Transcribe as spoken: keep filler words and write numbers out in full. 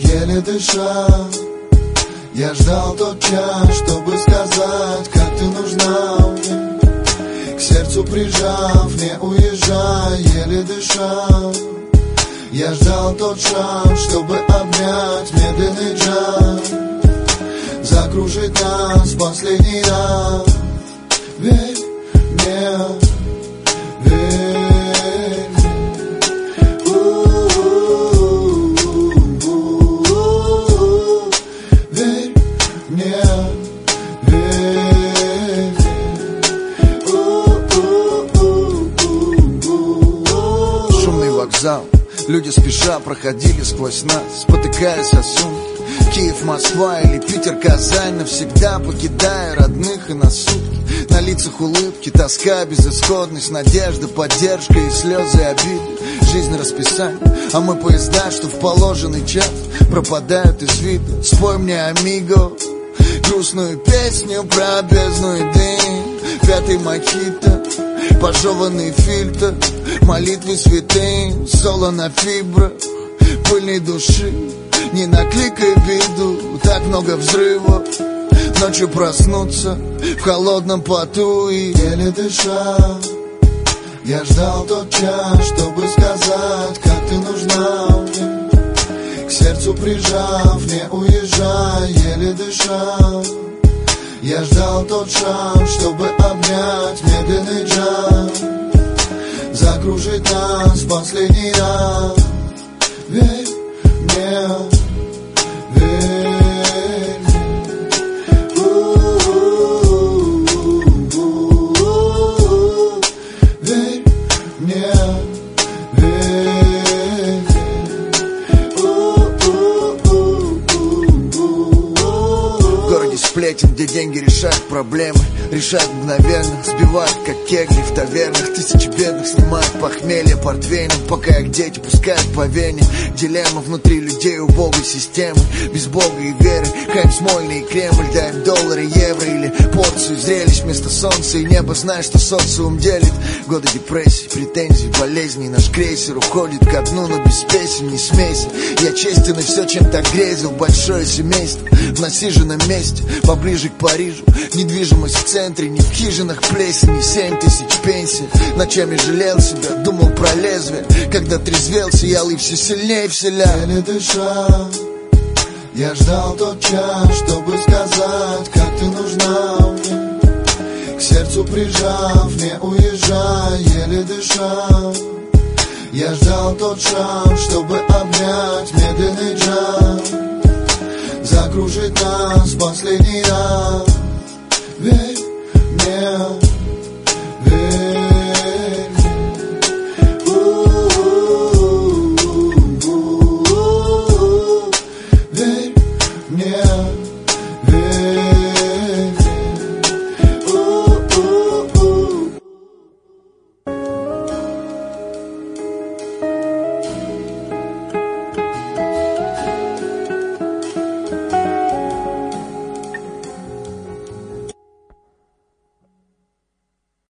еле дыша. Я ждал тот час, чтобы сказать, как ты нужна мне. К сердцу прижав, не уезжай, еле дыша. Я ждал тот шаг, чтобы обнять медленный джаз, закружить нас последний раз. Верь мне, верь мне. У-у-у-у-у. Верь мне, верь мне. У-у-у-у-у. Шумный вокзал, люди спеша проходили сквозь нас, спотыкаясь о сумки. Киев, Москва или Питер, Казань, навсегда покидая родных и на сутки. На лицах улыбки, тоска, безысходность, надежда, поддержка и слезы обиды. Жизнь расписание, а мы поезда, что в положенный час пропадают из виду. Спой мне, амиго, грустную песню про бездну и дым. Пятый мохито, пожеванный фильтр, молитвы святым, соло на фибрах пыльной души. Не накликай беду, так много взрывов. Ночью проснуться в холодном поту и еле дыша. Я ждал тот час, чтобы сказать, как ты нужна мне. К сердцу прижав, не уезжай, еле дыша. Я ждал тот шаг, чтобы обнять медленный джаз, закружить нас последний раз. Верь мне, верь мне. У-у-у-у-у. Верь мне, верь мне. У-у-у-у-у. В городе сплетен, где деньги решают проблемы, решают мгновенно, сбивают как кегли в тавернах. Тысячи бедных снимают похмелье портвейном, пока их дети пускают по вене. Дилемма внутри людей убогой системы, без бога и веры. Хайп Смольный и Кремль, дай им доллары, евро или порцию зрелищ вместо солнца и неба. Знаешь, что социум делит. Годы депрессий, претензий, болезней. Наш крейсер уходит ко дну, но без песен не смейся. Я честен и все, чем так грезил. Большое семейство в насиженном месте, поближе к Парижу. Недвижимость в центре, не в хижинах плесень, не семь тысяч пенсий. Ночами жалел себя, думал про лезвие. Когда трезвел, сиял и все сильнее вселял. Еле дыша, я ждал тот час, чтобы сказать, как ты нужна мне. К сердцу прижав, не уезжай, еле дыша. Я ждал тот шаг, чтобы обнять медленный джаз, закружить нас последний раз.